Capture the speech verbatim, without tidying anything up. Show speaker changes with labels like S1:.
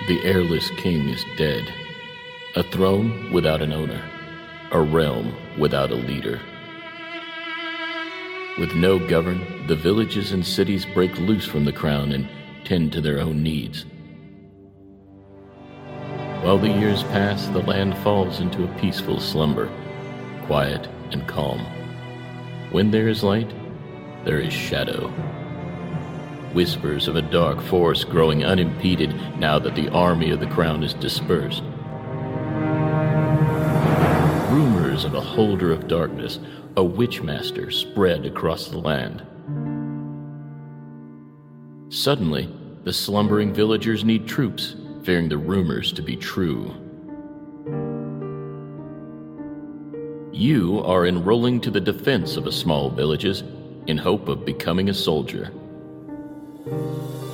S1: The heirless king is dead. A throne without an owner. A realm without a leader. With no govern, the villages and cities break loose from the crown and tend to their own needs. While the years pass, the land falls into a peaceful slumber, quiet and calm. When there is light, there is shadow. Whispers of a dark force growing unimpeded now that the army of the crown is dispersed. Rumors of a holder of darkness, a witchmaster, spread across the land. Suddenly, the slumbering villagers need troops, fearing the rumors to be true. You are enrolling to the defense of a small villages in hope of becoming a soldier.